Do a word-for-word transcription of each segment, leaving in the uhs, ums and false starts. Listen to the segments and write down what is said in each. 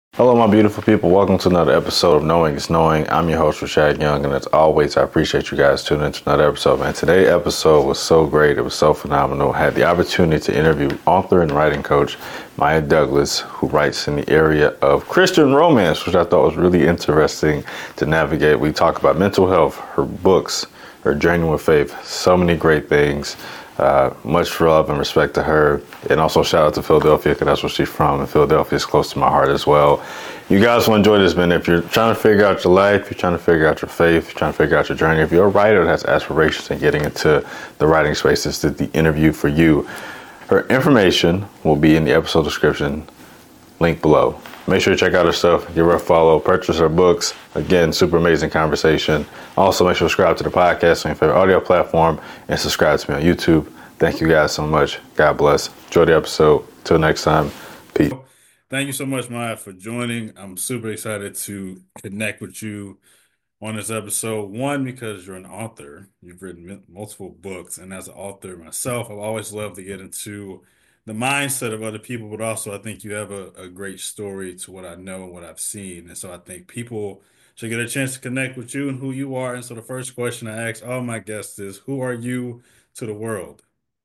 Hello, my beautiful people. Welcome to another episode of Knowing is Knowing. I'm your host, Rashad Young, and as always, I appreciate you guys tuning into another episode. Man, today's episode was so great. It was so phenomenal. I had the opportunity to interview author and writing coach Maya Douglas, who writes in the area of Christian romance, which I thought was really interesting to navigate. We talk about mental health, her books, her journey with faith, so many great things. Uh, much love and respect to her. And also shout out to Philadelphia because that's where she's from. And Philadelphia is close to my heart as well. You guys will enjoy this, man. If you're trying to figure out your life, you're trying to figure out your faith, you're trying to figure out your journey, if you're a writer that has aspirations in getting into the writing space, this is the interview for you. Her information will be in the episode description, link below. Make sure you check out her stuff, give her a follow, purchase her books. Again, super amazing conversation. Also, make sure to subscribe to the podcast on your favorite audio platform and subscribe to me on YouTube. Thank you guys so much. God bless. Enjoy the episode. Till next time. Peace. Thank you so much, Maya, for joining. I'm super excited to connect with you on this episode. One, because you're an author, you've written multiple books, and as an author myself, I've always loved to get into the mindset of other people, but also I think you have a, a great story to what I know and what I've seen. And so I think people should get a chance to connect with you and who you are. And so the first question I ask all my guests is, who are you to the world?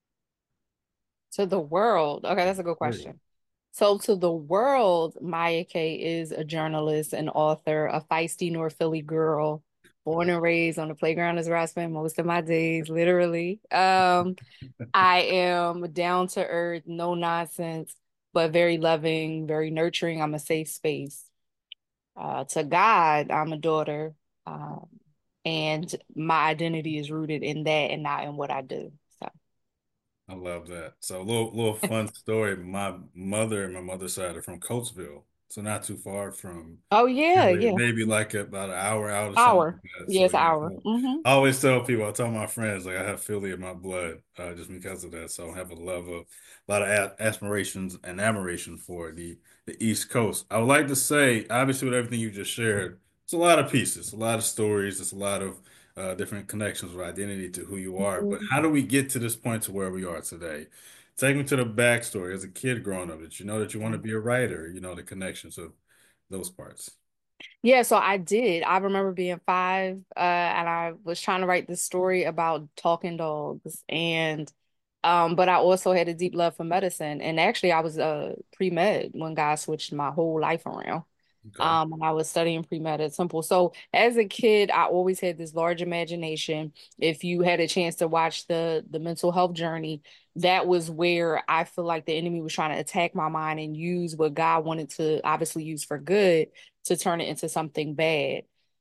To the world. Okay, that's a good Great. question. So to the world, Maya K is a journalist, an author, a feisty North Philly girl, born and raised on the playground is where I spend most of my days, literally. Um, I am down to earth, no nonsense, but very loving, very nurturing. I'm a safe space. Uh, to God, I'm a daughter. Um, and my identity is rooted in that and not in what I do. So I love that. So a little little fun story. My mother and my mother's side are from Coatesville, so not too far from oh yeah, Philly, yeah. maybe like about an hour out or something Hour. like that. So Yes, yeah, hour. so Mm-hmm. I always tell people, I tell my friends, like I have Philly in my blood, uh, just because of that. So I have a love of a lot of a aspirations and admiration for the the East Coast. I would like to say, obviously, with everything you just shared, it's a lot of pieces, a lot of stories, it's a lot of uh, different connections with identity to who you are. But how do we get to this point to where we are today? Take me to the backstory as a kid growing up. Did you know that you want to be a writer? You know, the connections of those parts. Yeah, so I did. I remember being five, uh, and I was trying to write this story about talking dogs, and um, but I also had a deep love for medicine, and actually, I was uh pre-med when God switched my whole life around. Okay. Um, and I was studying pre-med at Temple. So as a kid, I always had this large imagination. If you had a chance to watch the the mental health journey, that was where I feel like the enemy was trying to attack my mind and use what God wanted to obviously use for good to turn it into something bad.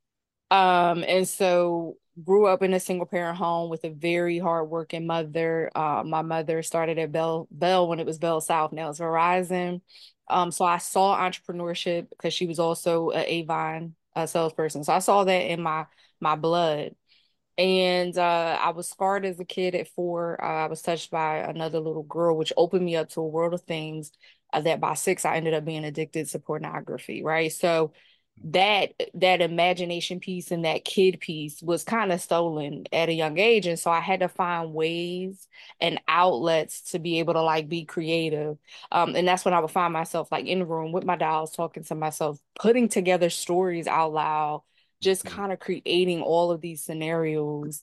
Um, and so grew up in a single parent home with a very hardworking mother. Uh, my mother started at Bell Bell when it was Bell South, now it's Verizon. Um, so I saw entrepreneurship because she was also an Avon uh, salesperson. So I saw that in my my blood. And uh, I was scarred as a kid at four. Uh, I was touched by another little girl, which opened me up to a world of things uh, that by six, I ended up being addicted to pornography, right? So that that imagination piece and that kid piece was kind of stolen at a young age. And so I had to find ways and outlets to be able to like be creative. Um, and that's when I would find myself like in the room with my dolls, talking to myself, putting together stories out loud, just Mhm. kind of creating all of these scenarios.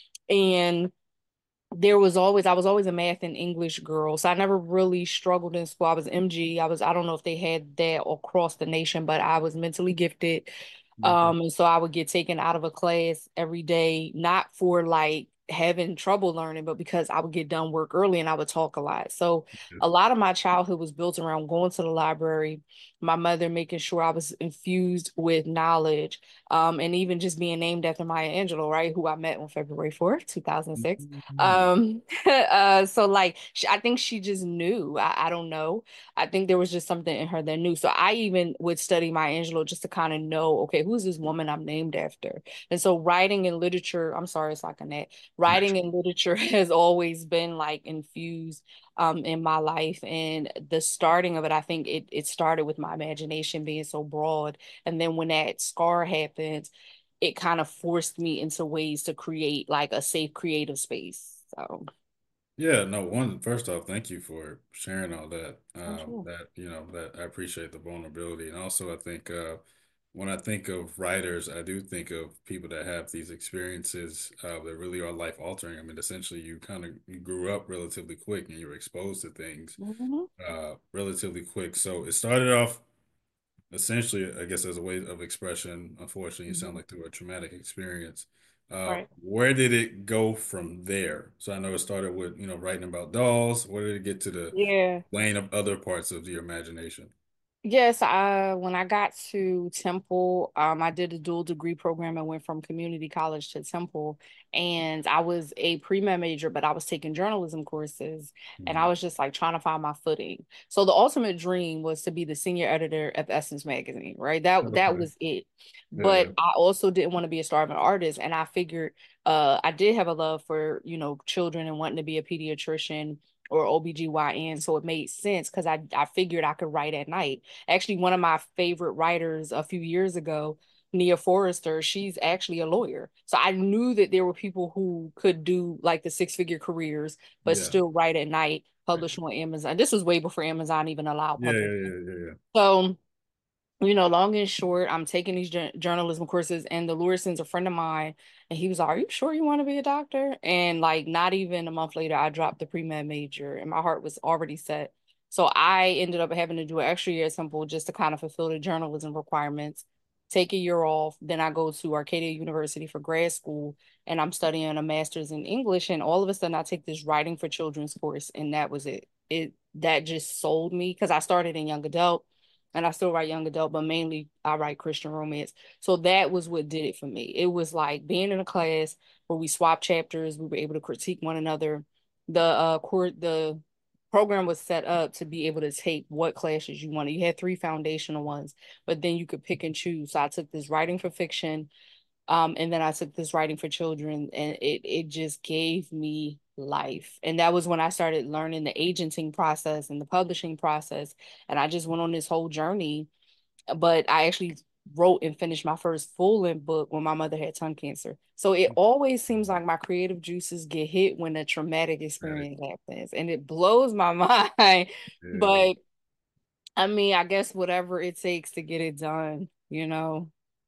And there was always, I was always a math and English girl. So I never really struggled in school. I was M G. I was, I don't know if they had that across the nation, but I was mentally gifted. Okay. Um, and so I would get taken out of a class every day, not for like having trouble learning, but because I would get done work early and I would talk a lot. So a lot of my childhood was built around going to the library, my mother making sure I was infused with knowledge, um, and even just being named after Maya Angelou, right, who I met on February fourth, two thousand six. Mhm. Um, uh, so like sh I think she just knew. I, I don't know. I think there was just something in her that knew. So I even would study Maya Angelou just to kind of know, okay, who's this woman I'm named after? And so writing and literature, I'm sorry, it's like a net. Writing and literature has always been like infused um in my life. And the starting of it, I think it it started with my imagination being so broad. And then when that scar happened, it kind of forced me into ways to create like a safe creative space. So Yeah, no, one, first off, thank you for sharing all that. Oh, Um, sure. that, you know, that I appreciate the vulnerability. And also I think uh when I think of writers, I do think of people that have these experiences uh that really are life altering. I mean, essentially you kind of you grew up relatively quick and you were exposed to things Hmm. uh relatively quick. So it started off essentially, I guess, as a way of expression. Unfortunately, you sound Hmm. like through a traumatic experience. Uh, Right. where did it go from there? So I know it started with, you know, writing about dolls. Where did it get to the Yeah. lane of other parts of your imagination? Yes, I when I got to Temple, um, I did a dual degree program and went from community college to Temple. And I was a pre-med major, but I was taking journalism courses and I Mhm. was just like trying to find my footing. So the ultimate dream was to be the senior editor of Essence magazine, right? That that Okay. was it. Yeah, But yeah. I also didn't want to be a starving artist. And I figured uh I did have a love for, you know, children and wanting to be a pediatrician or O B G Y N. So it made sense because I, I figured I could write at night. Actually, one of my favorite writers a few years ago, Nia Forrester, she's actually a lawyer. So I knew that there were people who could do like the six figure careers, but Yeah. still write at night, Right. publish on Amazon. This was way before Amazon even allowed Yeah, yeah, publishing. yeah, yeah, yeah. So, you know, long and short, I'm taking these jour- journalism courses, and the Lord sends a friend of mine, and he was like, "Are you sure you want to be a doctor?" And like, not even a month later, I dropped the pre med major, and my heart was already set. So I ended up having to do an extra year at Temple just to kind of fulfill the journalism requirements. Take a year off, then I go to Arcadia University for grad school, and I'm studying a master's in English. And all of a sudden, I take this writing for children's course, and that was it. It that just sold me because I started in young adult and I still write young adult, but mainly I write Christian romance. So that was what did it for me. It was like being in a class where we swap chapters, we were able to critique one another. The uh court the program was set up to be able to take what classes you wanted. You had three foundational ones, but then you could pick and choose. So I took this writing for fiction, um, and then I took this writing for children, and it it just gave me life. And that was when I started learning the agenting process and the publishing process. And I just went on this whole journey. But I actually wrote and finished my first full-length book when my mother had tongue cancer. So it always seems like my creative juices get hit when a traumatic Right. experience happens. And it blows my mind. Yeah. But I mean, I guess whatever it takes to get it done, you know.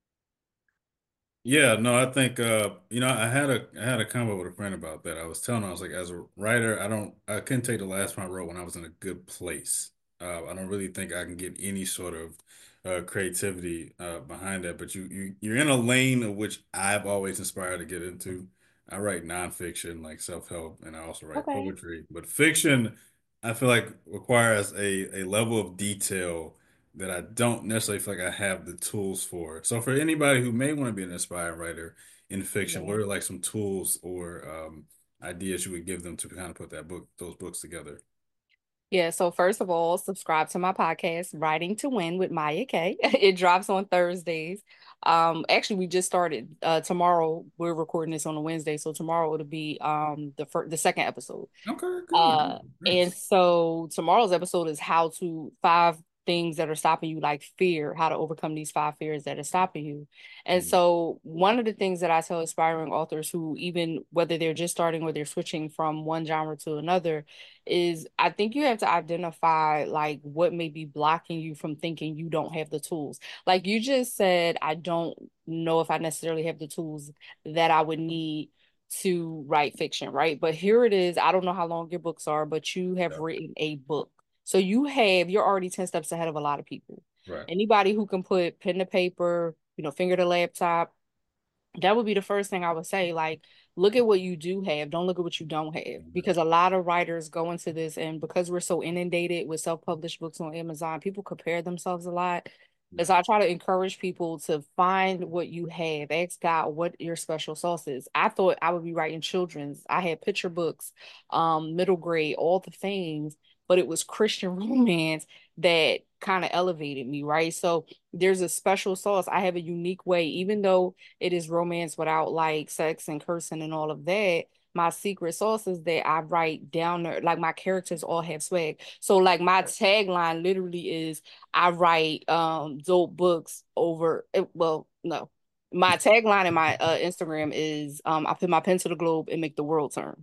Yeah, no, I think uh, you know, I had a I had a convo with a friend about that. I was telling her, I was like, as a writer, I don't I couldn't take the last one I wrote when I was in a good place. Uh, I don't really think I can get any sort of uh creativity uh behind that. But you you you're in a lane of which I've always inspired to get into. I write nonfiction like self-help and I also write Okay. poetry. But fiction, I feel like requires a a level of detail that I don't necessarily feel like I have the tools for. So for anybody who may want to be an inspired writer in fiction, what Yeah. are like some tools or um, ideas you would give them to kind of put that book, those books together? Yeah, so first of all, subscribe to my podcast, Writing to Win with Maya K. It drops on Thursdays. Um, actually, we just started uh tomorrow. We're recording this on a Wednesday, so tomorrow it'll be um the first the second episode. Okay, good, Uh, good, and nice. so tomorrow's episode is how to five things that are stopping you, like fear, how to overcome these five fears that are stopping you. And Mm, so one of the things that I tell aspiring authors who, even whether they're just starting or they're switching from one genre to another, is I think you have to identify like what may be blocking you from thinking you don't have the tools. Like you just said, I don't know if I necessarily have the tools that I would need to write fiction, right? But here it is. I don't know how long your books are, but you have yeah, written a book. So you have, you're already ten steps ahead of a lot of people. right. Anybody who can put pen to paper, you know, finger to laptop, that would be the first thing I would say. Like, look at what you do have. Don't look at what you don't have. Mhm. Because a lot of writers go into this, and because we're so inundated with self-published books on Amazon, people compare themselves a lot. And Yeah, so I try to encourage people to find what you have. Ask God what your special sauce is. I thought I would be writing children's. I had picture books, um, middle grade, all the things, but it was Christian romance that kind of elevated me, right? So there's a special sauce. I have a unique way, even though it is romance without like sex and cursing and all of that. My secret sauce is that I write down there, like my characters all have swag. So like my tagline literally is I write um dope books over it, well, no. My tagline in my uh, Instagram is um I put my pen to the globe and make the world turn.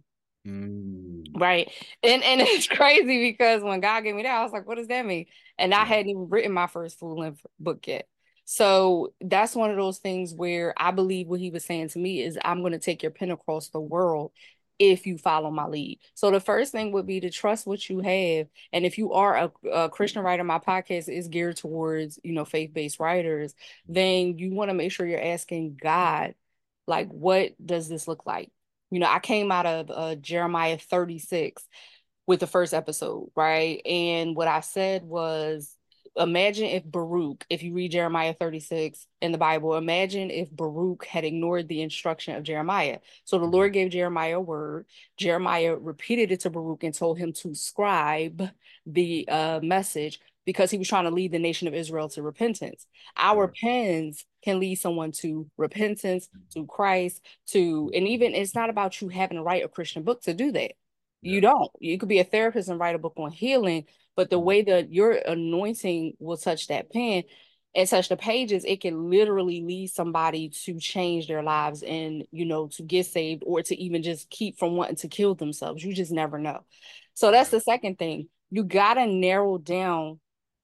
Mm. Right. And and it's crazy because when God gave me that, I was like, what does that mean? And I Yeah. hadn't even written my first full length book yet. So that's one of those things where I believe what he was saying to me is I'm going to take your pen across the world if you follow my lead. So the first thing would be to trust what you have. And if you are a, a Christian writer, my podcast is geared towards, you know, faith-based writers, then you want to make sure you're asking God, like, what does this look like? You know, I came out of uh, Jeremiah thirty-six with the first episode, right? And what I said was, imagine if Baruch, if you read Jeremiah thirty-six in the Bible, imagine if Baruch had ignored the instruction of Jeremiah. So the Mhm. Lord gave Jeremiah a word. Jeremiah repeated it to Baruch and told him to scribe the uh, message because he was trying to lead the nation of Israel to repentance. Our Right. pens can lead someone to repentance, to Christ, to, and even it's not about you having to write a Christian book to do that. You Yeah. don't. You could be a therapist and write a book on healing, but the Mhm. way that your anointing will touch that pen and touch the pages, it can literally lead somebody to change their lives and, you know, to get saved or to even just keep from wanting to kill themselves. You just never know. So that's Right. the second thing. You got to narrow down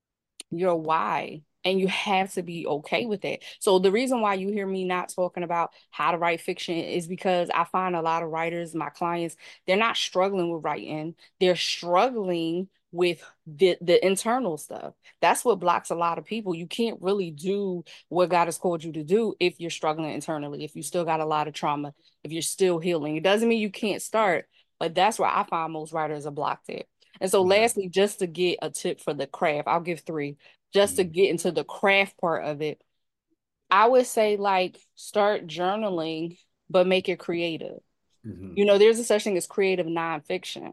your why. And you have to be okay with it. So the reason why you hear me not talking about how to write fiction is because I find a lot of writers, my clients, they're not struggling with writing. They're struggling with the the internal stuff. That's what blocks a lot of people. You can't really do what God has called you to do if you're struggling internally, if you still got a lot of trauma, if you're still healing. It doesn't mean you can't start, but that's where I find most writers are blocked at. And so Yeah. lastly, just to get a tip for the craft, I'll give three just to Mhm. get into the craft part of it, I would say like start journaling, but make it creative. Mhm. You know, there's a such thing as creative nonfiction.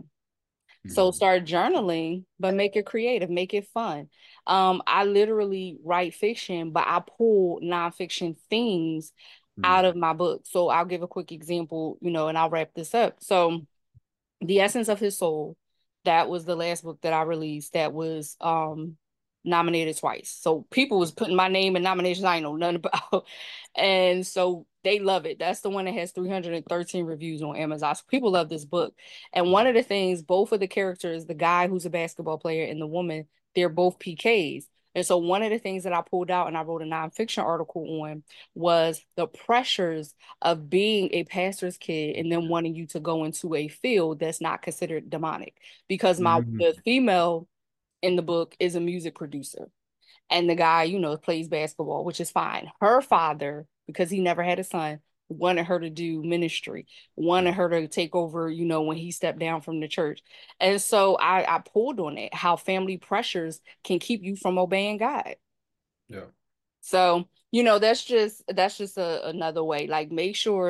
So Mhm. start journaling, but make it creative, make it fun. Um, I literally write fiction, but I pull nonfiction themes out Mhm. of my book. So I'll give a quick example, you know, and I'll wrap this up. So the Essence of His Soul. That was the last book that I released that was um nominated twice. So people was putting my name in nominations I ain't know nothing about. And so they love it. That's the one that has three hundred thirteen reviews on Amazon. So people love this book. And one of the things, both of the characters, the guy who's a basketball player and the woman, they're both P Ks. And so one of the things that I pulled out and I wrote a nonfiction article on was the pressures of being a pastor's kid and then wanting you to go into a field that's not considered demonic. Because my Mhm. the female in the book is a music producer. And the guy, you know, plays basketball, which is fine. Her father, because he never had a son, wanted her to do ministry, wanted Mhm. her to take over, you know, when he stepped down from the church. And so I, I pulled on it, how family pressures can keep you from obeying God. Yeah. So, you know, that's just that's just a, another way. Like make sure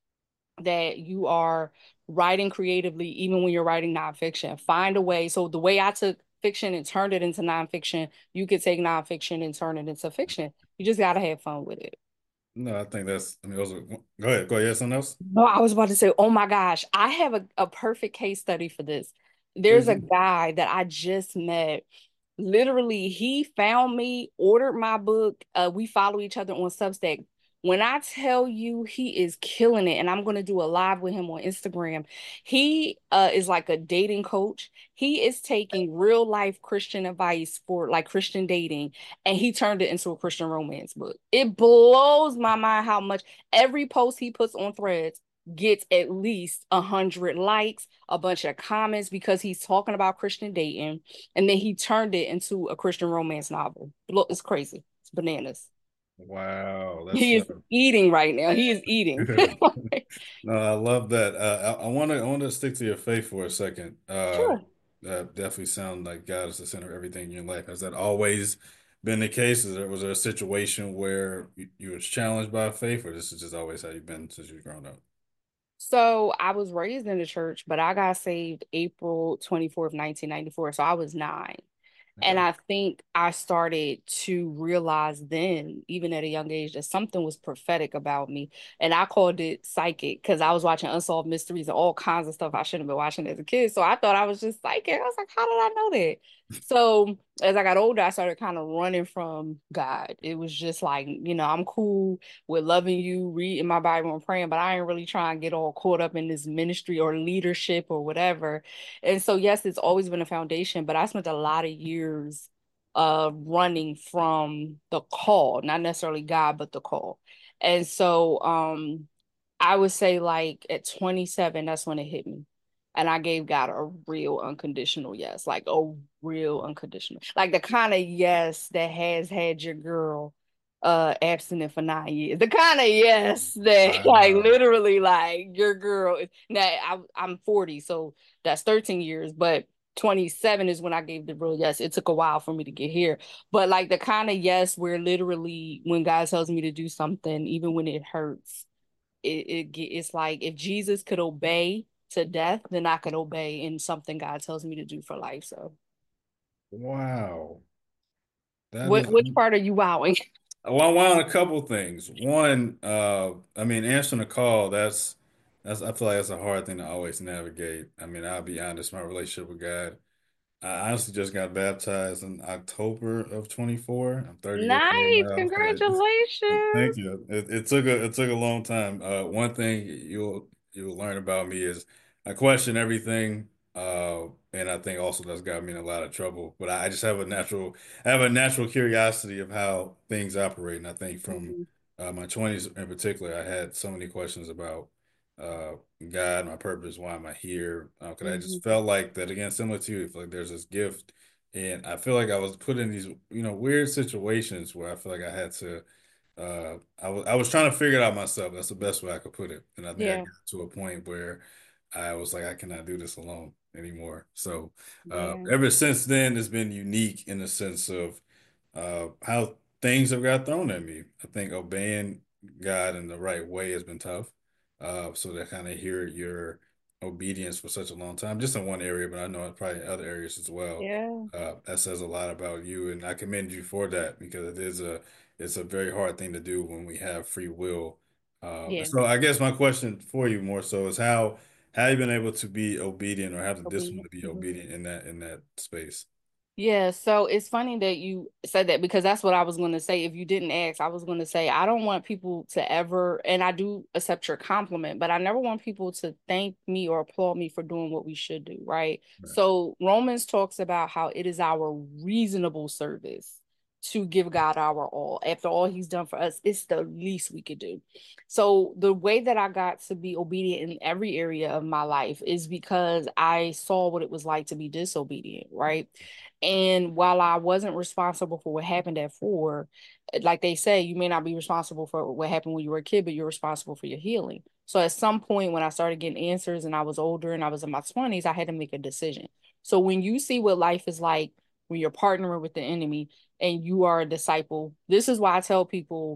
that you are writing creatively, even when you're writing nonfiction. Find a way. So the way I took fiction and turned it into nonfiction, you could take nonfiction and turn it into fiction. You just gotta have fun with it. No, I think that's, I mean, those are, go ahead. Go ahead. You have something else? No, I was about to say, oh my gosh, I have a, a perfect case study for this. There's Please a do. guy that I just met. Literally, he found me, ordered my book. Uh, we follow each other on Substack. When I tell you he is killing it, and I'm going to do a live with him on Instagram, he uh, is like a dating coach. He is taking real life Christian advice for like Christian dating, and he turned it into a Christian romance book. It blows my mind how much every post he puts on Threads gets at least a hundred likes, a bunch of comments because he's talking about Christian dating, and then he turned it into a Christian romance novel. Look, it's crazy. It's bananas. Wow. That's He uh, is eating right now. He is eating. no, I love that. Uh, I, I want to I want to stick to your faith for a second. Uh, Sure. that definitely sounds like God is the center of everything in your life. Has that always been the case? Is there, was there a situation where you, you was challenged by faith, or this is just always how you've been since you've grown up? So I was raised in the church, but I got saved April twenty-fourth, nineteen ninety-four. So I was nine. And Okay. I think I started to realize then, even at a young age, that something was prophetic about me. And I called it psychic because I was watching Unsolved Mysteries and all kinds of stuff I shouldn't have been watching as a kid. So I thought I was just psychic. I was like, how did I know that? So as I got older, I started kind of running from God. It was just like, you know, I'm cool with loving you, reading my Bible and praying, but I ain't really trying to get all caught up in this ministry or leadership or whatever. And so, yes, it's always been a foundation, but I spent a lot of years uh running from the call, not necessarily God, but the call. And so um I would say like at twenty-seven, that's when it hit me. And I gave God a real unconditional yes, like a real unconditional, like the kind of yes that has had your girl uh abstinent for nine years. The kind of yes that like Wow. literally like your girl is now I, I'm forty, so that's thirteen years, but twenty-seven is when I gave the real yes. It took a while for me to get here. But like the kind of yes where literally when God tells me to do something, even when it hurts, it, it it's like if Jesus could obey to death, then I could obey in something God tells me to do for life. So, Wow. That what is, which part are you wowing? well, I want a couple things. One, uh, I mean, answering the call, that's that's I feel like that's a hard thing to always navigate. I mean, I'll be honest, my relationship with God, I honestly just got baptized in October of twenty-four. I'm thirty years old Nice, now. So it, congratulations. thank you. It, it took a it took a long time. Uh, one thing you'll you'll learn about me is I question everything, uh, and I think also that's got me in a lot of trouble. But I, I just have a natural I have a natural curiosity of how things operate, and I think from Mhm. uh, my twenties in particular, I had so many questions about uh, God, my purpose, why am I here? Because I just Mhm. felt like that again, similar to you, I feel like there's this gift, and I feel like I was put in these you know weird situations where I feel like I had to uh, I was I was trying to figure it out myself. That's the best way I could put it. And I think I Yeah, got to a point where I was like, I cannot do this alone anymore. So uh, yeah, ever since then, it's been unique in the sense of uh, how things have got thrown at me. I think obeying God in the right way has been tough. Uh, so to kind of hear your obedience for such a long time, just in one area, but I know probably in other areas as well. yeah, Uh, that says a lot about you, and I commend you for that because it is a it's a very hard thing to do when we have free will. Uh, yeah. so I guess my question for you more so is how how you been able to be obedient or have the discipline Obedient. to be Mhm. obedient in that in that space? Yeah, so it's funny that you said that because that's what I was going to say. If you didn't ask, I was going to say I don't want people to ever, and I do accept your compliment, but I never want people to thank me or applaud me for doing what we should do, right? Right. So Romans talks about how it is our reasonable service to give God our all. After all he's done for us, it's the least we could do. So the way that I got to be obedient in every area of my life is because I saw what it was like to be disobedient, right? And while I wasn't responsible for what happened at four, like they say, you may not be responsible for what happened when you were a kid, but you're responsible for your healing. So at some point when I started getting answers and I was older and I was in my twenties, I had to make a decision. So when you see what life is like when you're partnering with the enemy and you are a disciple, this is why I tell people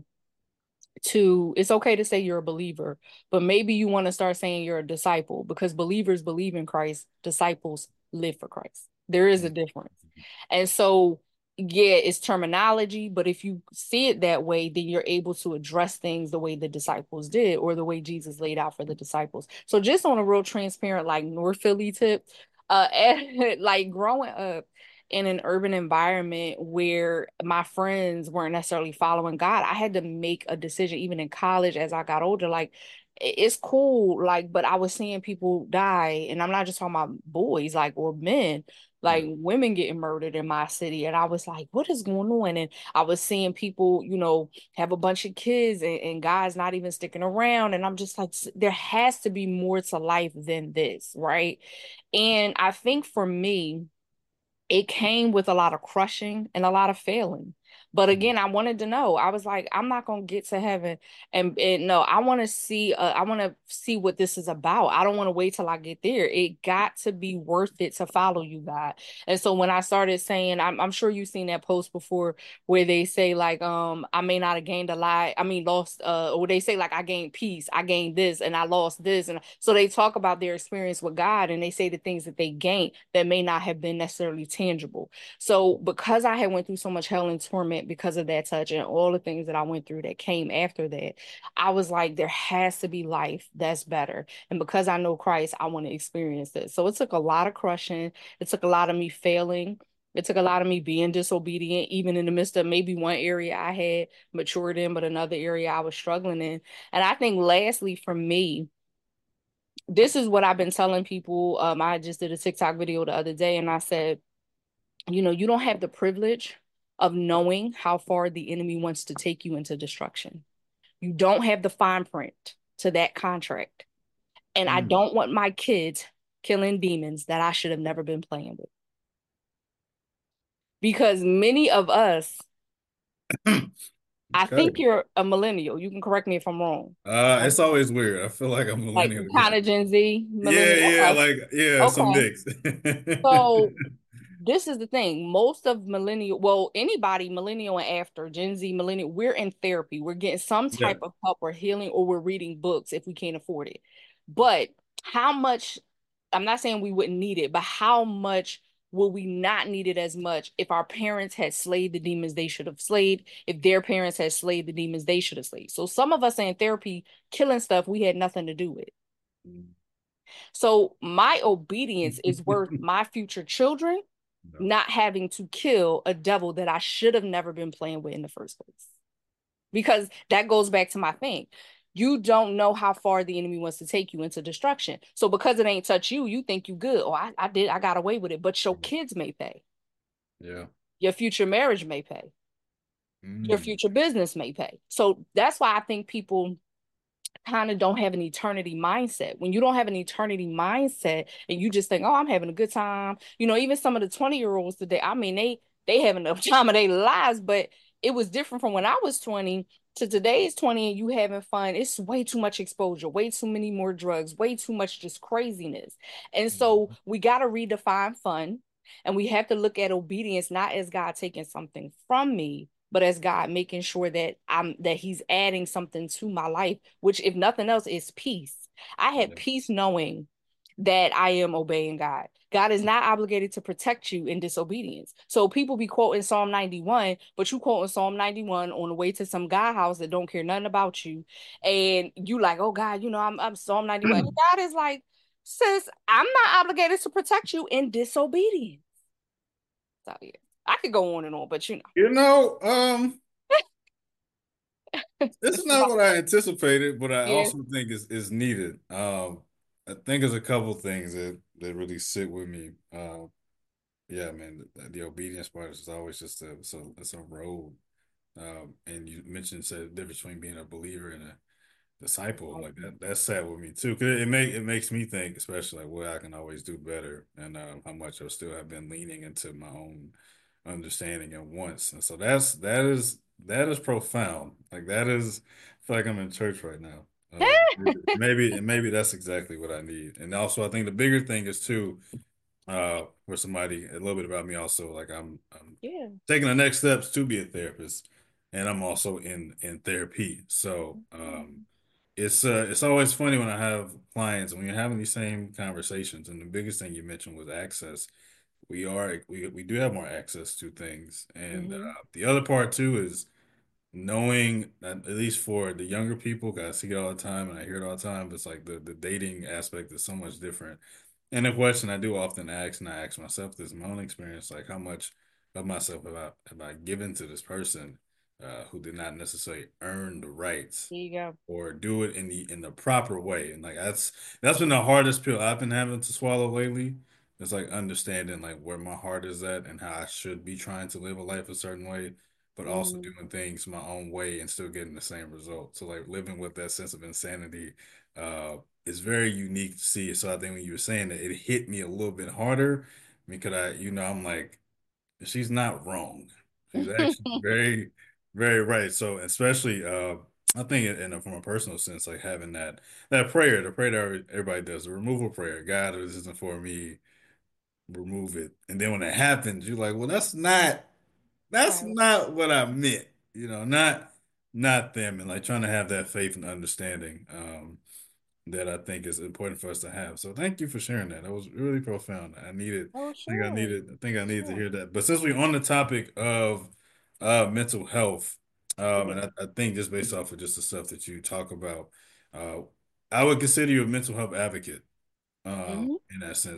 to it's okay to say you're a believer, but maybe you want to start saying you're a disciple because believers believe in Christ, disciples live for Christ. There is a difference. And so, yeah, it's terminology, but if you see it that way, then you're able to address things the way the disciples did or the way Jesus laid out for the disciples. So, just on a real transparent, like North Philly tip, uh, like growing up in an urban environment where my friends weren't necessarily following God, I had to make a decision even in college as I got older. Like, it's cool, like, but I was seeing people die, and I'm not just talking about boys, like, or men, like Yeah. women getting murdered in my city. And I was like, what is going on? And I was seeing people, you know, have a bunch of kids and, and guys not even sticking around. And I'm just like, there has to be more to life than this, right? And I think for me, it came with a lot of crushing and a lot of failing. But again, I wanted to know. I was like, I'm not gonna get to heaven, and, and no, I want to see. Uh, I want to see what this is about. I don't want to wait till I get there. It got to be worth it to follow you, God. And so when I started saying, I'm, I'm sure you've seen that post before where they say like, um, I may not have gained a lot. I mean, lost. Uh, or they say like, I gained peace. I gained this, and I lost this, and so they talk about their experience with God, and they say the things that they gained that may not have been necessarily tangible. So because I had went through so much hell and torment because of that touch and all the things that I went through that came after that, I was like, there has to be life that's better. And because I know Christ, I want to experience this. So it took a lot of crushing. It took a lot of me failing, It took a lot of me being disobedient, even in the midst of maybe one area I had matured in, but another area I was struggling in. And I think lastly for me, this is what I've been telling people. Um, I just did a TikTok video the other day and I said, you know, you don't have the privilege of knowing how far the enemy wants to take you into destruction. You don't have the fine print to that contract. And I Mm. don't want my kids killing demons that I should have never been playing with. Because many of us, I Okay. think you're a millennial. You can correct me if I'm wrong. Uh, it's always weird. I feel like I'm a Like millennial. kind of Gen Z, Yeah, millennial. yeah, Okay. like yeah, some Okay. mix. So this is the thing. Most of millennial, well, anybody millennial and after Gen Z, millennial, we're in therapy. We're getting some Yeah. type of help or healing, or we're reading books if we can't afford it. But how much, I'm not saying we wouldn't need it, but how much will we not need it as much if our parents had slayed the demons they should have slayed, if their parents had slayed the demons they should have slayed? So some of us are in therapy killing stuff we had nothing to do with. So my obedience is worth my future children No. not having to kill a devil that I should have never been playing with in the first place. Because that goes back to my thing. You don't know how far the enemy wants to take you into destruction. So because it ain't touch you, you think you good. Oh, I, I did, I got away with it. But your kids may pay. Yeah. Your future marriage may pay. Your Mm. future business may pay. So that's why I think people kind of don't have an eternity mindset. When you don't have an eternity mindset and you just think, oh, I'm having a good time. You know, even some of the twenty year olds today, I mean, they they have enough time of their lives, but it was different from when I was twenty to today's twenty and you having fun. It's way too much exposure, way too many more drugs, way too much just craziness. And so we got to redefine fun and we have to look at obedience not as God taking something from me, but as God making sure that I'm that He's adding something to my life, which if nothing else is peace. I had Yeah. peace knowing that I am obeying God. God is not obligated to protect you in disobedience. So people be quoting Psalm ninety-one, but you quoting Psalm ninety-one on the way to some guy house that don't care nothing about you. And you like, oh God, you know, I'm, I'm Psalm ninety-one. And God is like, sis, I'm not obligated to protect you in disobedience. So yeah, I could go on and on, but you know. You know, um, this is not what I anticipated, but I Yeah. also think is is needed. Um, I think there's a couple things that that really sit with me. Uh, yeah, man, the, the obedience part is always just a so it's a road. Um, and you mentioned said the difference between being a believer and a disciple. Like that, that's sad with me too. Cause it, it make it makes me think, especially like what I can always do better, and uh, how much I still have been leaning into my own understanding and wants. And so that's that is that is profound. Like that is, I feel like I'm in church right now. Uh, maybe and maybe that's exactly what I need. And also, I think the bigger thing is too, uh, for somebody a little bit about me also. Like I'm I'm Yeah. taking the next steps to be a therapist, and I'm also in in therapy. So um, it's uh it's always funny when I have clients when you're having these same conversations, and the biggest thing you mentioned was access. We are we we do have more access to things, and uh, Mm-hmm. the other part too is knowing that at least for the younger people, 'cause I see it all the time and I hear it all the time, but it's like the the dating aspect is so much different. And the question I do often ask, and I ask myself this in my own experience, like how much of myself have I have I given to this person uh, who did not necessarily earn the rights There you go. or do it in the in the proper way. And like that's that's been the hardest pill I've been having to swallow lately. It's like understanding like where my heart is at and how I should be trying to live a life a certain way, but also Mm-hmm. doing things my own way and still getting the same result. So like living with that sense of insanity uh is very unique to see. So I think when you were saying that, it hit me a little bit harder because I, you know, I'm like, she's not wrong. She's actually very, very right. So especially, uh, I think in a, from a personal sense, like having that that prayer, the prayer that every- everybody does, the removal prayer. God, if this isn't for me, remove it. And then when it happens, you're like, well, that's not that's Right. not what I meant. You know, not not them, and like trying to have that faith and understanding. Um, that I think is important for us to have. So thank you for sharing that. That was really profound. I needed, Oh, I think I sure. needed, I think I needed to Sure. hear that. But since we're on the topic of uh mental health, um, Yeah. and I, I think just based off of just the stuff that you talk about, uh, I would consider you a mental health advocate, um, Mm-hmm. in that sense.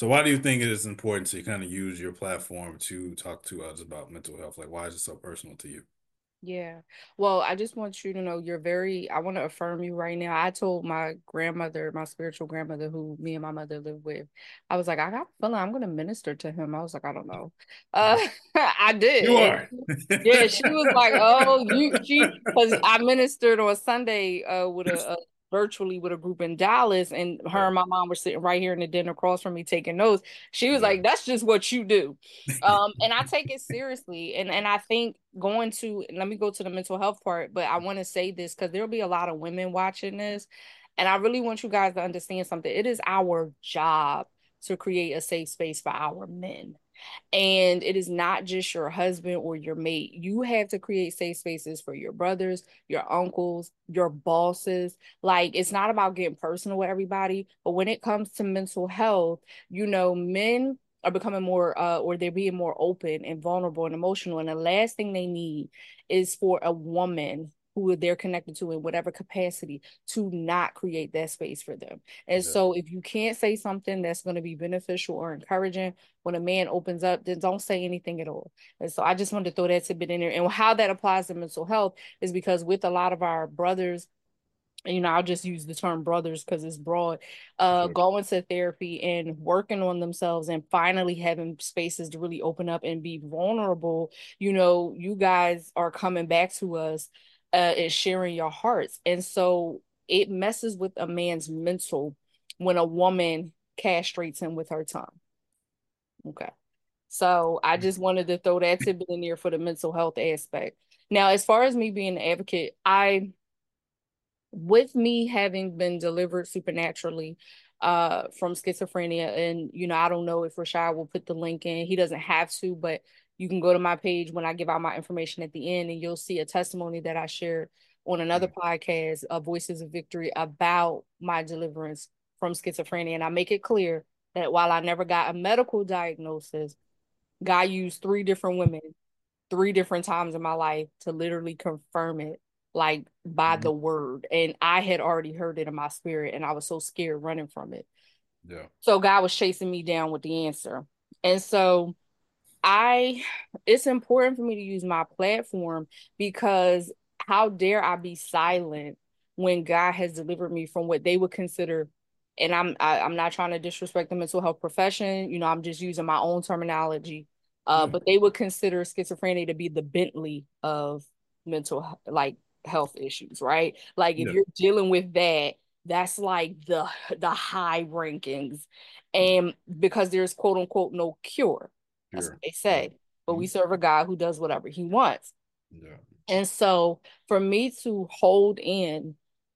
So why do you think it is important to kind of use your platform to talk to others about mental health? Like, why is it so personal to you? Yeah. Well, I just want you to know you're very, I want to affirm you right now. I told my grandmother, my spiritual grandmother, who me and my mother live with, I was like, I got a feeling I'm going to minister to him. I was like, I don't know. Uh, I You did. are. Yeah, she was like, "Oh, you she," because I ministered on Sunday uh with a, a virtually with a group in Dallas, and her Yeah, and my mom were sitting right here in the den across from me taking notes. She was yeah, like, "That's just what you do," um, and I take it seriously, and and I think going to let me go to the mental health part, but I want to say this because there'll be a lot of women watching this, and I really want you guys to understand something. It is our job to create a safe space for our men. And it is not just your husband or your mate. You have to create safe spaces for your brothers, your uncles, your bosses. Like, it's not about getting personal with everybody, but when it comes to mental health, you know, men are becoming more uh or they're being more open and vulnerable and emotional. And the last thing they need is for a woman who they're connected to in whatever capacity to not create that space for them. And yeah. so if you can't say something that's going to be beneficial or encouraging when a man opens up, then don't say anything at all. And so I just wanted to throw that tidbit in there. And how that applies to mental health is because with a lot of our brothers, and, you know, I'll just use the term brothers because it's broad, uh, Sure. going to therapy and working on themselves and finally having spaces to really open up and be vulnerable. You know, you guys are coming back to us uh, and sharing your hearts. And so it messes with a man's mental when a woman castrates him with her tongue. Okay. So I just wanted to throw that tidbit in there for the mental health aspect. Now, as far as me being an advocate, I, with me having been delivered supernaturally uh from schizophrenia, and you know, I don't know if Rashad will put the link in. He doesn't have to, but you can go to my page when I give out my information at the end, and you'll see a testimony that I shared on another Mm, podcast, uh, Voices of Victory, about my deliverance from schizophrenia. And I make it clear that while I never got a medical diagnosis, God used three different women three different times in my life to literally confirm it, like by mhm. the word. And I had already heard it in my spirit, and I was so scared running from it. Yeah. So God was chasing me down with the answer. And so I, it's important for me to use my platform because how dare I be silent when God has delivered me from what they would consider, and I'm I, I'm not trying to disrespect the mental health profession, you know, I'm just using my own terminology. Uh, Yeah. but they would consider schizophrenia to be the Bentley of mental like health issues, right? Like if Yeah. you're dealing with that, that's like the the high rankings, and because there's quote unquote no cure, that's what Sure. they Yeah. say. But we Mhm. serve a God who does whatever he wants. Yeah. And so for me to hold in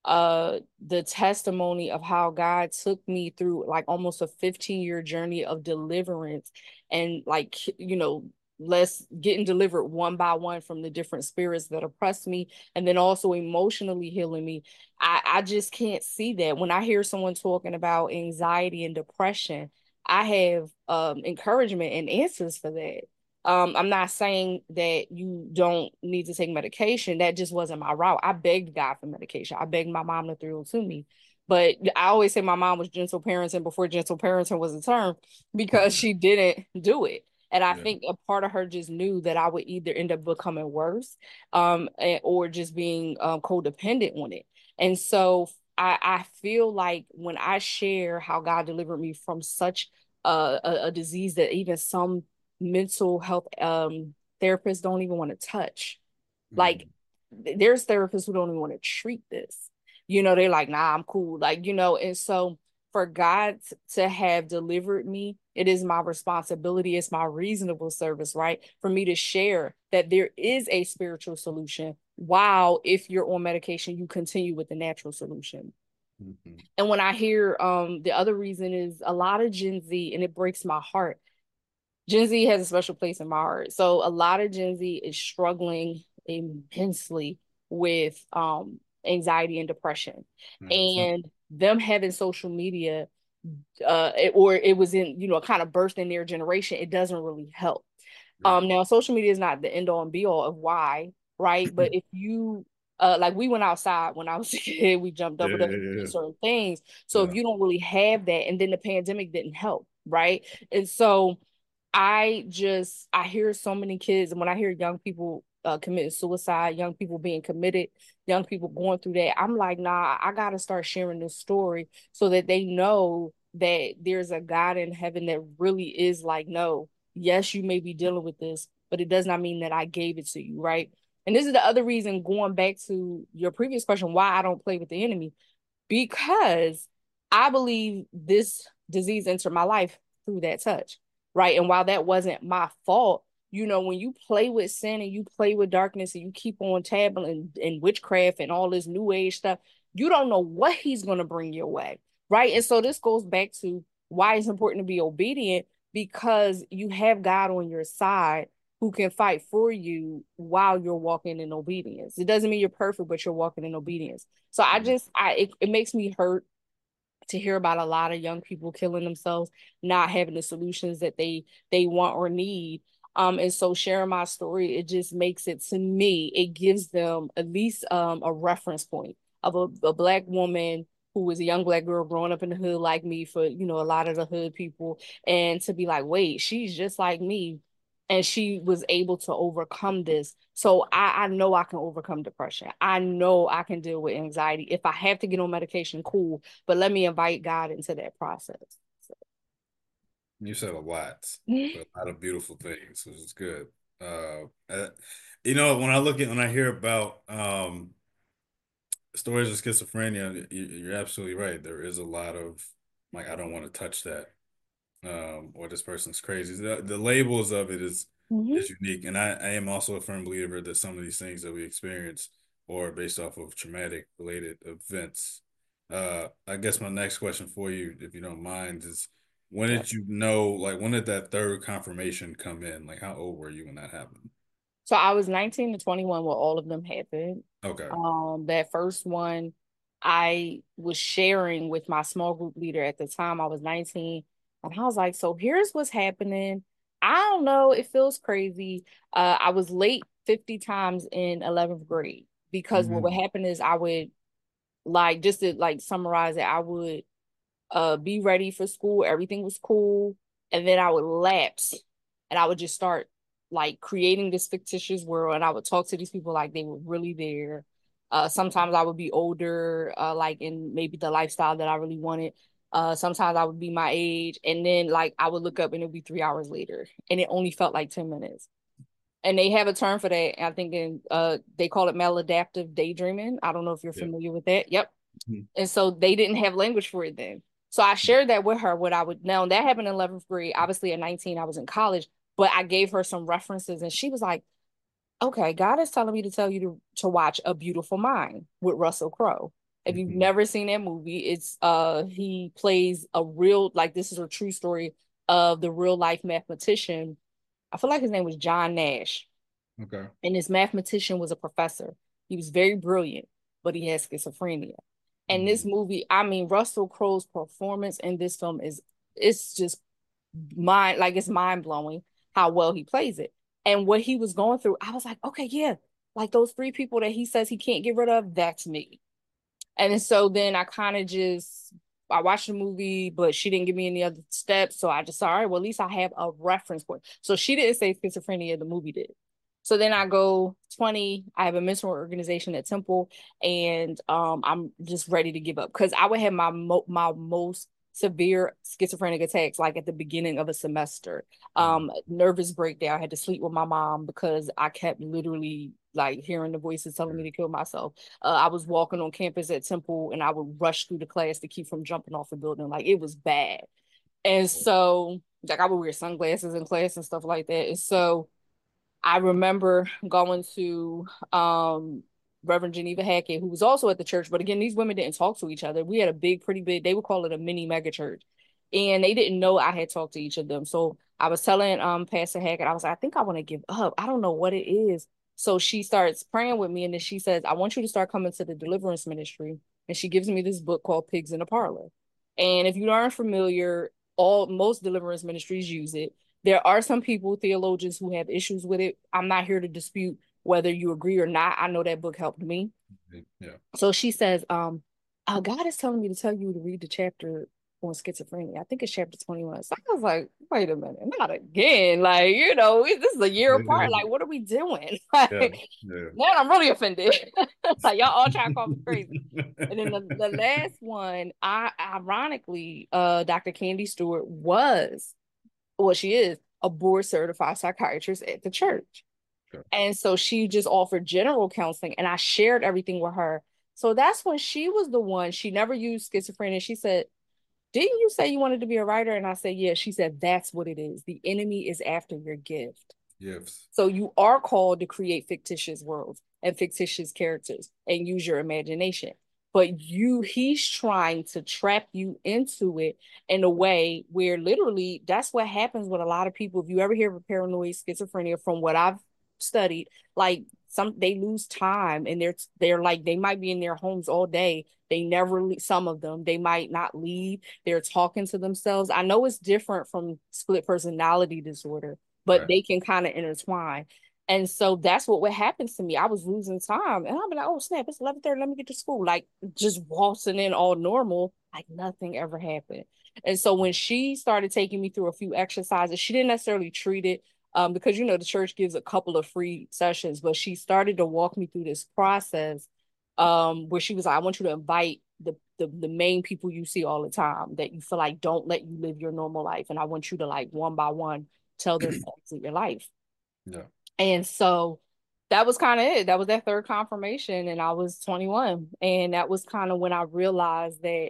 uh the testimony of how God took me through like almost a fifteen year journey of deliverance, and like, you know, less getting delivered one by one from the different spirits that oppressed me, and then also emotionally healing me. I, I just can't see that. When I hear someone talking about anxiety and depression, I have um encouragement and answers for that. Um, I'm not saying that you don't need to take medication. That just wasn't my route. I begged God for medication. I begged my mom to throw it to me. But I always say my mom was gentle parenting before gentle parenting was a term, because she didn't do it. And I Yeah. think a part of her just knew that I would either end up becoming worse, um, and, or just being um, codependent on it. And so I, I feel like when I share how God delivered me from such a, a, a disease that even some mental health um therapists don't even want to touch. Like, Mm. there's therapists who don't even want to treat this. You know, they're like, nah, I'm cool. Like, you know, and so for God to have delivered me, it is my responsibility, it's my reasonable service, right? For me to share that there is a spiritual solution. While if you're on medication, you continue with the natural solution. Mhm. And when I hear um the other reason is a lot of Gen Z, and it breaks my heart, Gen Z has a special place in my heart. So a lot of Gen Z is struggling immensely with um anxiety and depression. Mhm. And them having social media, uh it, or it was in, you know, kind of burst in their generation, it doesn't really help. Right. Um now social media is not the end all and be all of why, right? But if you uh like we went outside when I was a kid, we jumped Yeah. up, whatever, Yeah. certain things. So if Yeah. you don't really have that, and then the pandemic didn't help, right? And so I just I hear so many kids, and when I hear young people uh, committing suicide, young people being committed, young people going through that, I'm like, nah, I gotta start sharing this story so that they know that there's a God in heaven that really is like, no, yes, you may be dealing with this, but it does not mean that I gave it to you, right? And this is the other reason, going back to your previous question, why I don't play with the enemy, because I believe this disease entered my life through that touch, right? And while that wasn't my fault, you know, when you play with sin and you play with darkness and you keep on tabbing and, and witchcraft and all this new age stuff, you don't know what he's going to bring your way, right? And so this goes back to why it's important to be obedient, because you have God on your side who can fight for you while you're walking in obedience. It doesn't mean you're perfect, but you're walking in obedience. So I just, I it, it makes me hurt to hear about a lot of young people killing themselves, not having the solutions that they they want or need. Um, and so sharing my story, it just makes it, to me, it gives them at least um a reference point of a, a black woman who was a young black girl growing up in the hood like me, for you know a lot of the hood people, and to be like, wait, she's just like me, and she was able to overcome this. So I, I know I can overcome depression. I know I can deal with anxiety. If I have to get on medication, cool, but let me invite God into that process. So. You said a lot, but a lot of beautiful things, which is good. Uh, uh, you know, when I look at when I hear about um stories of schizophrenia, you, you're absolutely right. There is a lot of like, I don't want to touch that, um, or this person's crazy. The, the labels of it is Mm-hmm. is unique, and I, I am also a firm believer that some of these things that we experience are based off of traumatic related events. Uh, I guess my next question for you, if you don't mind, is when Yeah. did you know, like, when did that third confirmation come in? Like, how old were you when that happened? So I was nineteen to twenty-one when all of them happened. Okay. Um, that first one, I was sharing with my small group leader at the time. I was nineteen, and I was like, so here's what's happening. I don't know, it feels crazy. Uh, I was late fifty times in eleventh grade, because what would Mhm. happen is I would, like, just to like summarize it, I would uh be ready for school, everything was cool, and then I would lapse and I would just start like creating this fictitious world, and I would talk to these people like they were really there. Uh sometimes I would be older, uh like in maybe the lifestyle that I really wanted. Uh sometimes I would be my age, and then like I would look up and it would be three hours later and it only felt like ten minutes. And they have a term for that. I think in uh they call it maladaptive daydreaming. I don't know if you're Yeah. familiar with that. Yep. Mhm. And so they didn't have language for it then. So I shared that with her, what I would now. That happened in eleventh grade. Obviously, at nineteen, I was in college, but I gave her some references and she was like, okay, God is telling me to tell you to, to watch A Beautiful Mind with Russell Crowe. If you've Mhm. never seen that movie, it's uh he plays a real, like, this is a true story of the real life mathematician. I feel like his name was John Nash. Okay. And this mathematician was a professor. He was very brilliant, but he had schizophrenia. And this Mhm. movie, I mean, Russell Crowe's performance in this film is, it's just mind, like, it's mind blowing how well he plays it. And what he was going through, I was like, okay, yeah, like those three people that he says he can't get rid of, that's me. And so then I kind of just, I watched the movie, but she didn't give me any other steps. So I just said, all right, well, at least I have a reference point. So she didn't say schizophrenia, the movie did. So then I go twenty, I have a mentor organization at Temple, and um, I'm just ready to give up, because I would have my mo- my most severe schizophrenic attacks like at the beginning of a semester. Mhm. Um, nervous breakdown. I had to sleep with my mom because I kept literally like hearing the voices telling me to kill myself. Uh, I was walking on campus at Temple and I would rush through the class to keep from jumping off the building. Like, it was bad. And so, like, I would wear sunglasses in class and stuff like that. And so I remember going to um Reverend Geneva Hackett, who was also at the church. But again, these women didn't talk to each other. We had a big, pretty big, they would call it a mini mega church. And they didn't know I had talked to each of them. So I was telling um Pastor Hackett, I was like, I think I want to give up. I don't know what it is. So she starts praying with me, and then she says, I want you to start coming to the deliverance ministry. And she gives me this book called Pigs in the Parlor. And if you aren't familiar, all most deliverance ministries use it. There are some people, theologians, who have issues with it. I'm not here to dispute whether you agree or not. I know that book helped me. Yeah. So she says, um, uh, God is telling me to tell you to read the chapter on schizophrenia. I think it's chapter twenty-one. So I was like, wait a minute, not again. Like, you know, we, this is a year apart. Like, what are we doing? Yeah, Like, yeah. now I'm really offended. Like, y'all all try to call me crazy. And then the, the last one, I ironically, uh, Doctor Candy Stewart was, well, she is a board certified psychiatrist at the church. Sure. And so she just offered general counseling, and I shared everything with her. So that's when she was the one, she never used schizophrenia. She said, didn't you say you wanted to be a writer? And I said, yeah. She said, that's what it is. The enemy is after your gift. Yes. So you are called to create fictitious worlds and fictitious characters and use your imagination. But you, he's trying to trap you into it in a way where literally that's what happens with a lot of people. If you ever hear of paranoid schizophrenia, from what I've studied, like some they lose time, and they're they're like they might be in their homes all day. They never leave, some of them they might not leave. They're talking to themselves. I know it's different from split personality disorder, but Right. they can kind of intertwine. And so that's what what happens to me. I was losing time, and I'm like, oh snap, it's eleven thirty. Let me get to school. Like just waltzing in all normal, like nothing ever happened. And so when she started taking me through a few exercises, she didn't necessarily treat it, um, because you know the church gives a couple of free sessions, but she started to walk me through this process, um, where she was like, I want you to invite the, the the main people you see all the time that you feel like don't let you live your normal life, and I want you to like one by one tell them facts of your life. Yeah. And so that was kind of it. That was that third confirmation, and I was twenty-one, and that was kind of when I realized that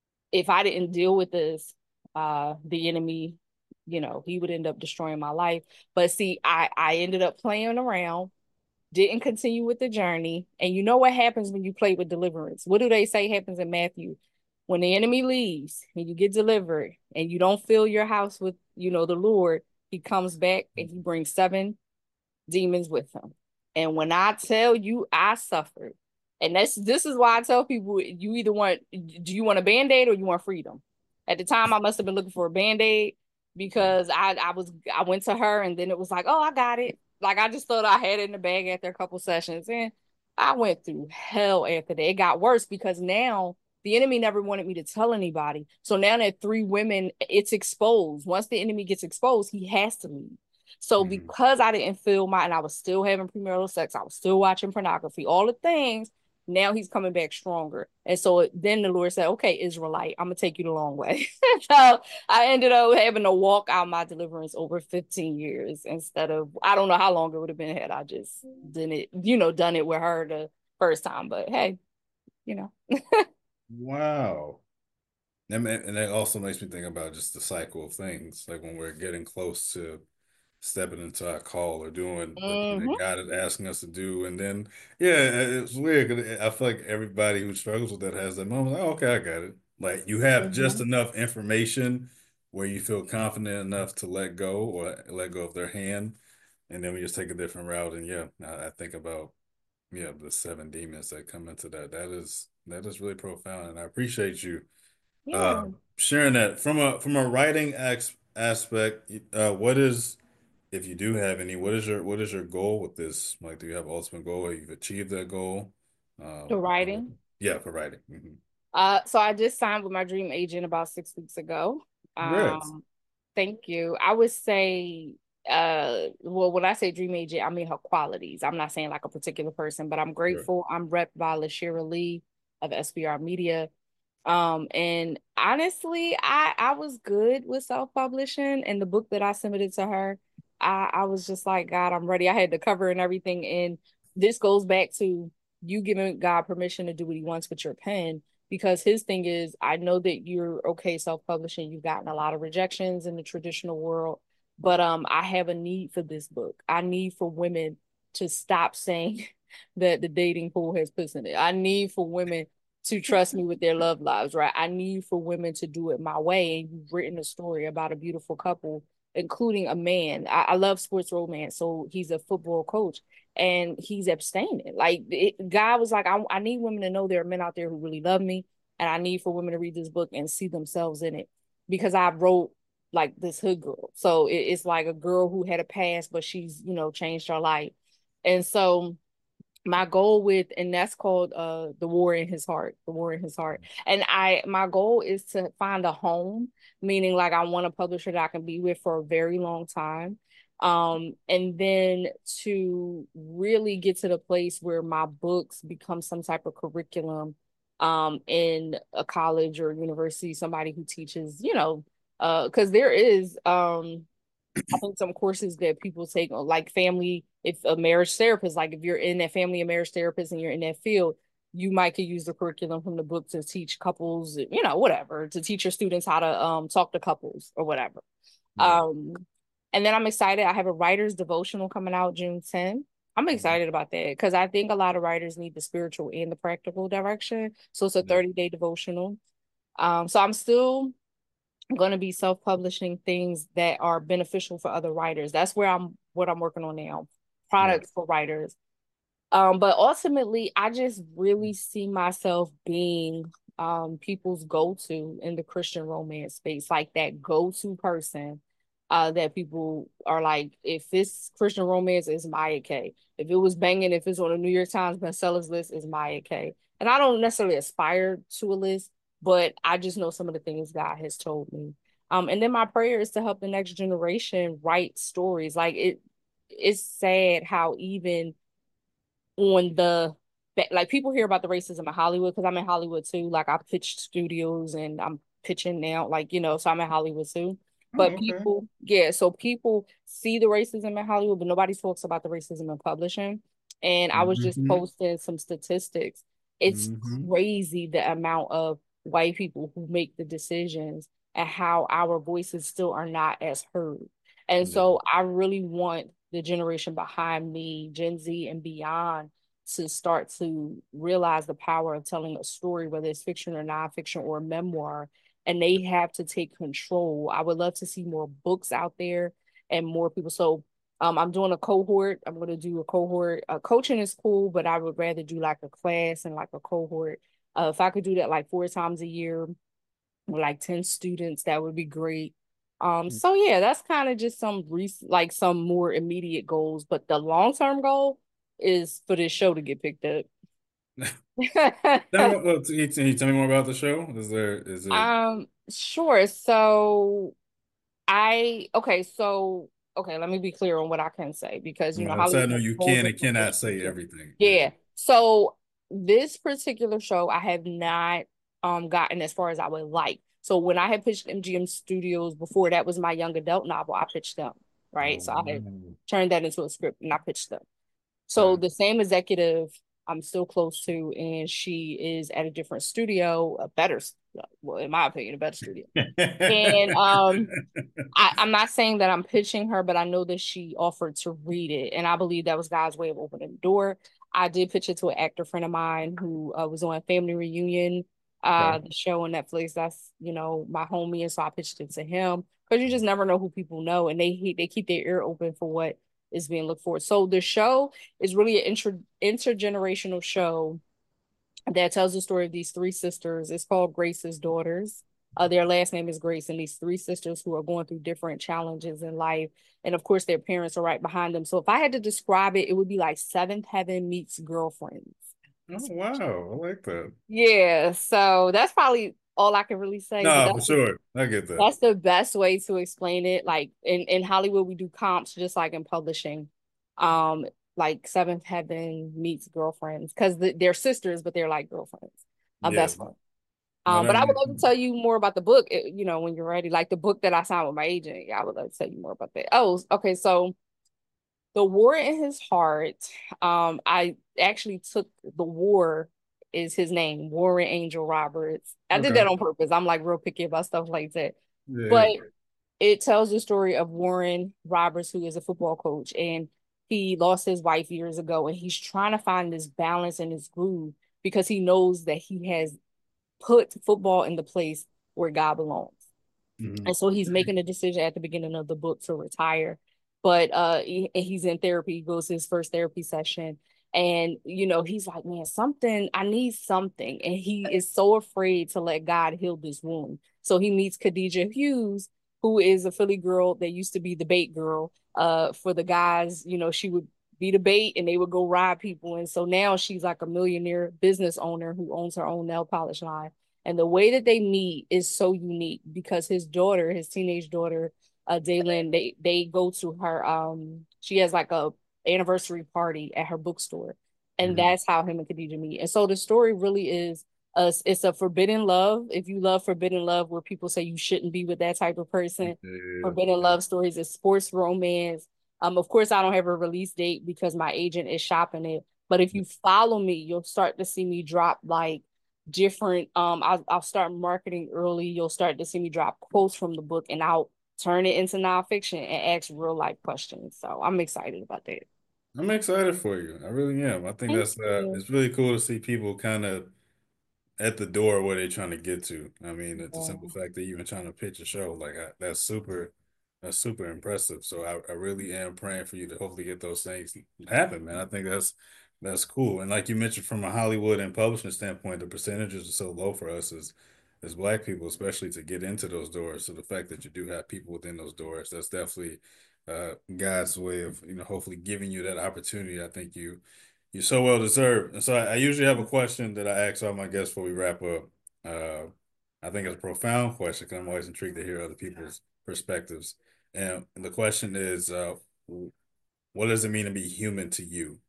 if I didn't deal with this, uh, the enemy, you know, he would end up destroying my life. But see, I I ended up playing around, didn't continue with the journey, and you know what happens when you play with deliverance? What do they say happens in Matthew? When the enemy leaves and you get delivered, and you don't fill your house with, you know, the Lord, he comes back and he brings seven demons with him. And when I tell you, I suffered. And that's this is why I tell people, you either want, do you want a band-aid or you want freedom? At the time, I must have been looking for a band-aid, because I I was I went to her, and then it was like, oh, I got it. Like I just thought I had it in the bag after a couple sessions. And I went through hell after that. It got worse because now the enemy never wanted me to tell anybody. So now that three women, it's exposed. Once the enemy gets exposed, he has to leave. So Mhm. because I didn't feel my, and I was still having premarital sex, I was still watching pornography, all the things, now he's coming back stronger. And so it, then the Lord said, okay, Israelite, I'm going to take you the long way. So I ended up having to walk out my deliverance over fifteen years instead of, I don't know how long it would have been had I just done it, you know, done it with her the first time. But hey, you know. Wow. And, ma- and that also makes me think about just the cycle of things, like when we're getting close to stepping into our call or doing the thing Mm-hmm. that God is asking us to do. And then, yeah, it's weird because I feel like everybody who struggles with that has that moment, like, oh, okay, I got it. Like you have just Mm-hmm. enough information where you feel confident enough to let go or let go of their hand. And then we just take a different route. And yeah, I, I think about, yeah, the seven demons that come into that. That is, that is really profound. And I appreciate you uh, Yeah. sharing that from a from a writing ex aspect. Uh, what is, if you do have any, what is your what is your goal with this? Like, do you have an ultimate goal, or you've achieved that goal? The Um, writing. yeah, for writing. Hmm. Uh, so I just signed with my dream agent about six weeks ago. Congrats. Um, thank you. I would say, uh, well, when I say dream agent, I mean her qualities. I'm not saying like a particular person, but I'm Sure. grateful. I'm repped by LaShira Lee of S B R Media. Um, and honestly, I I was good with self-publishing, and the book that I submitted to her, I I was just like, God, I'm ready. I had the cover and everything, and this goes back to you giving God permission to do what he wants with your pen, because his thing is, I know that you're okay self-publishing. You've gotten a lot of rejections in the traditional world, but um, I have a need for this book. I need for women to stop saying that the dating pool has puss in it. I need for women to trust me with their love lives, right? I need for women to do it my way. And you've written a story about a beautiful couple, including a man. I, I love sports romance. So he's a football coach, and he's abstaining. Like it, God was like, I, I need women to know there are men out there who really love me. And I need for women to read this book and see themselves in it, because I wrote like this hood girl. So it, it's like a girl who had a past, but she's, you know, changed her life. And so my goal with, and that's called uh the war in his heart, the war in his heart. And I my goal is to find a home, meaning like I want a publisher that I can be with for a very long time. Um, and then to really get to the place where my books become some type of curriculum um in a college or university, somebody who teaches, you know, uh, because there is um I think some courses that people take, like family, if a marriage therapist, like if you're in that family and marriage therapist and you're in that field, you might could use the curriculum from the book to teach couples, you know, whatever, to teach your students how to um talk to couples or whatever. Yeah. Um, and then I'm excited. I have a writer's devotional coming out June tenth. I'm Mhm. excited about that because I think a lot of writers need the spiritual and the practical direction. So it's a Yeah. thirty day devotional. Um, so I'm still going to be self-publishing things that are beneficial for other writers. That's where I'm what I'm working on now. Yeah. Products for writers. Um, but ultimately, I just really see myself being um people's go-to in the Christian romance space, like that go-to person uh that people are like, if it's Christian romance, it's Maya K. If it was banging, if it's on a New York Times bestsellers list, it's Maya K. And I don't necessarily aspire to a list, but I just know some of the things God has told me. Um, and then my prayer is to help the next generation write stories. Like it, it's sad how even on the like people hear about the racism in Hollywood because I'm in Hollywood too. Like I pitched studios and I'm pitching now, like, you know, so I'm in Hollywood too. Oh, But okay. people, yeah, so people see the racism in Hollywood, but nobody talks about the racism in publishing. And I was just Mm-hmm. posting some statistics. It's Mm-hmm. crazy the amount of white people who make the decisions and how our voices still are not as heard. And Yeah. so I really want the generation behind me, Gen Z and beyond, to start to realize the power of telling a story, whether it's fiction or nonfiction or a memoir, and they have to take control. I would love to see more books out there and more people. So um, I'm doing a cohort. I'm going to do a cohort. Uh, coaching is cool, but I would rather do like a class and like a cohort. Uh, if I could do that like four times a year with like ten students, that would be great. Um, so yeah, that's kind of just some recent, like some more immediate goals, but the long-term goal is for this show to get picked up. Tell me, what- can you can you tell me more about the show? Is there, is it, Um, sure. So I okay, so okay, let me be clear on what I can say because you know well, so I Hollywood know has you whole can and different cannot issues. say Yeah. everything. Yeah. Yeah. So this particular show I have not um gotten as far as I would like. So when I had pitched M G M Studios before, that was my young adult novel. I pitched them, right? Oh, So I had wow. turned that into a script and I pitched them. So Okay. the same executive I'm still close to, and she is at a different studio, a better, well, in my opinion, a better studio. And um, I, I'm not saying that I'm pitching her, but I know that she offered to read it, and I believe that was God's way of opening the door. I did pitch it to an actor friend of mine who uh, was on Family Reunion, uh, Okay. the show on Netflix. That's, you know, my homie, and so I pitched it to him because you just never know who people know, and they they keep their ear open for what is being looked for. So the show is really an inter intergenerational show that tells the story of these three sisters. It's called Grace's Daughters. Uh, their last name is Grace, and these three sisters who are going through different challenges in life. And of course, their parents are right behind them. So if I had to describe it, it would be like Seventh Heaven meets Girlfriends. Oh, wow. I like that. Yeah, so that's probably all I can really say, but No, for that's the, sure. I get that. that's the best way to explain it. Like in, in Hollywood, we do comps just like in publishing. Um, like Seventh Heaven meets Girlfriends because the, they're sisters, but they're like girlfriends, a Yeah. best friend. No, Um, that but I would makes love to sense. tell you more about the book, eh, you know, when you're ready. Like the book that I signed with my agent. Yeah, I would love to tell you more about that. Oh, okay. So the war in his heart. Um, I actually took the war is his name, Warren Angel Roberts. I did Okay. that on purpose. I'm like real picky about stuff like that. But Yeah. it tells the story of Warren Roberts, who is a football coach, and he lost his wife years ago, and he's trying to find this balance and this groove because he knows that he has put football in the place where God belongs. Mhm. And so he's making a decision at the beginning of the book to retire. But uh he, he's in therapy, he goes to his first therapy session. And you know, he's like, man, something, I need something. And he is so afraid to let God heal this wound. So he meets Khadijah Hughes, who is a Philly girl that used to be the bait girl uh for the guys. You know, she would be the bait and they would go rob people. And so now she's like a millionaire business owner who owns her own nail polish line. And the way that they meet is so unique because his daughter, his teenage daughter, uh, Daylin, they they go to her. Um, she has like a anniversary party at her bookstore, and Mhm. that's how him and Khadijah meet. And so the story really is a, it's a forbidden love. If you love forbidden love, where people say you shouldn't be with that type of person, Yeah, forbidden yeah, love stories is sports romance. Um, of course, I don't have a release date because my agent is shopping it. But if yeah. you follow me, you'll start to see me drop like different. Um, I'll, I'll start marketing early. You'll start to see me drop quotes from the book, and I'll turn it into nonfiction and ask real life questions. So I'm excited about that. I'm excited for you. I really am. I think Thank that's uh, you. it's really cool to see people kind of at the door where they're trying to get to. I mean, it's the Yeah. simple fact that you're even trying to pitch a show like I, that's super, that's super impressive. So I, I really am praying for you to hopefully get those things happen, man. I think that's that's cool. And like you mentioned, from a Hollywood and publishing standpoint, the percentages are so low for us as as Black people, especially to get into those doors. So the fact that you do have people within those doors, that's definitely uh, God's way of you know hopefully giving you that opportunity. I think you you're so well deserved. And so I, I usually have a question that I ask all my guests before we wrap up. Uh, I think it's a profound question because I'm always intrigued to hear other people's perspectives. And, and the question is, uh, what does it mean to be human to you?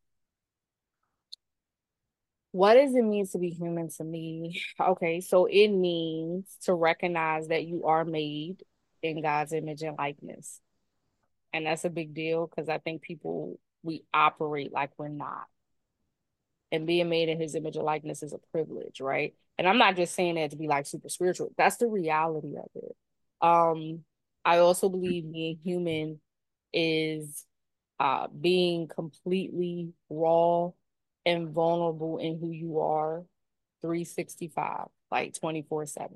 What does it mean to be human to me? Okay, so it means to recognize that you are made in God's image and likeness. And that's a big deal because I think people, we operate like we're not. And being made in his image and likeness is a privilege, right? And I'm not just saying that to be like super spiritual. That's the reality of it. Um, I also believe being human is uh being completely raw and vulnerable in who you are three sixty-five, like twenty-four seven.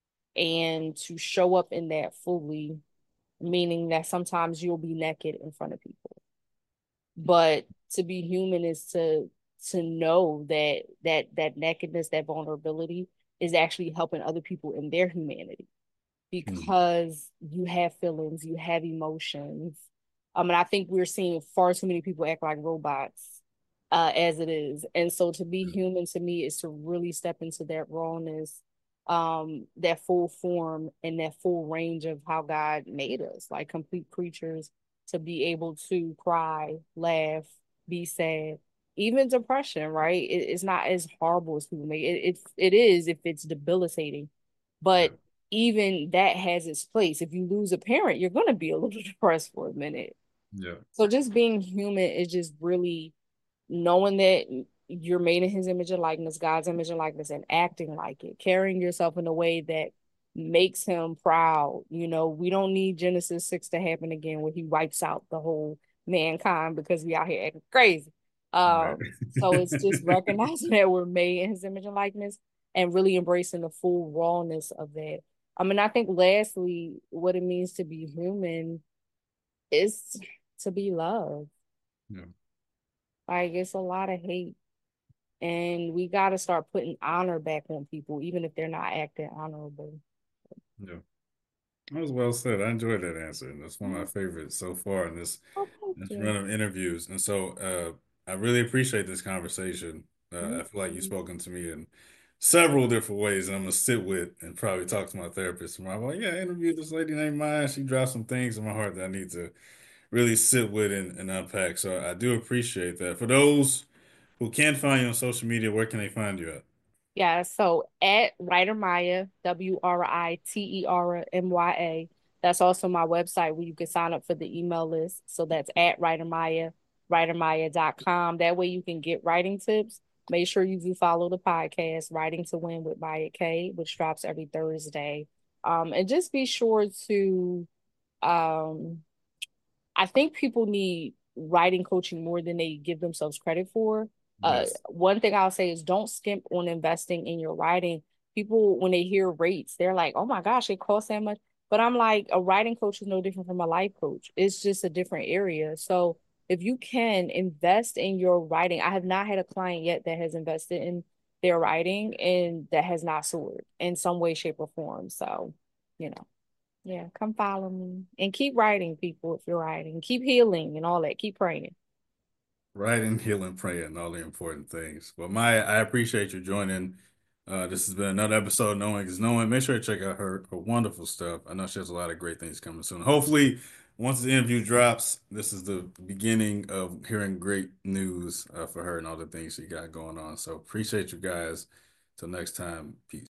And to show up in that fully, meaning that sometimes you'll be naked in front of people. But to be human is to to know that that that nakedness, that vulnerability is actually helping other people in their humanity Hmm. because you have feelings, you have emotions. Um, and I think we're seeing far too many people act like robots uh, as it is. And so to be human to me is to really step into that rawness, um, that full form and that full range of how God made us, like complete creatures, to be able to cry, laugh, be sad, even depression, right? It, it's not as horrible as people make it. It, it is if it's debilitating. Yeah, But even that has its place. If you lose a parent, you're going to be a little depressed for a minute. yeah, So just being human is just really knowing that you're made in his image and likeness, God's image and likeness, and acting like it, carrying yourself in a way that makes him proud. You know, we don't need Genesis six to happen again where he wipes out the whole mankind because we out here acting crazy. right. Um, so it's just recognizing that we're made in his image and likeness and really embracing the full rawness of that. I mean, I think lastly, what it means to be human is to be loved. Yeah, Like it's a lot of hate. And we got to start putting honor back on people, even if they're not acting honorable. yeah. That was well said. I enjoyed that answer. And that's one of my Oh, favorites so far in this thank this you. run of interviews. And so uh, I really appreciate this conversation. Uh, Me I feel like you've too. spoken to me in several different ways, and I'm gonna sit with and probably talk to my therapist tomorrow. Like, yeah, I interviewed this lady named Maya. She dropped some things in my heart that I need to really sit with and, and unpack. So I do appreciate that. For those who can't find you on social media, where can they find you at? Yeah, so at Writer Maya, W R I T E R M Y A. That's also my website where you can sign up for the email list. So that's at Writer Maya, writer maya dot com. That way you can get writing tips. Make sure you do follow the podcast, Writing to Win with Maya K, which drops every Thursday. Um, and just be sure to um I think people need writing coaching more than they give themselves credit for. Uh, Yes. one thing I'll say is don't skimp on investing in your writing. People, when they hear rates, they're like, oh my gosh, it costs that much. But I'm like, a writing coach is no different from a life coach. It's just a different area. So if you can invest in your writing, I have not had a client yet that has invested in their writing and that has not soared in some way, shape, or form. So, you know. Yeah, come follow me and keep writing, people, if you're writing. Keep healing and all that. Keep praying. writing, healing, praying, all the important things. Well, Maya, I appreciate you joining. Uh, this has been another episode of Knowing is Knowing. Make sure to check out her, her wonderful stuff. I know she has a lot of great things coming soon. Hopefully, once the interview drops, this is the beginning of hearing great news uh, for her and all the things she got going on. So appreciate you guys. Till next time, peace.